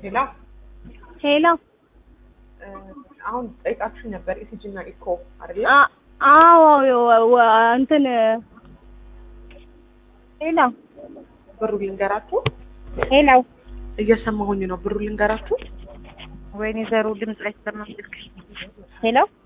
ሄሎ ሄሎ አሁን ጠይቃችሁ ነበር ኢሲጂ እና ኢኮ አይደል? አዎ እንትን ሄሎ ብሩ ልንገራችሁ። ሄሎ እየሰማሁኝ ነው። ብሩ ልንገራችሁ። ወይኔ ዘሩ ድምጽ አይሰማም። ሄሎ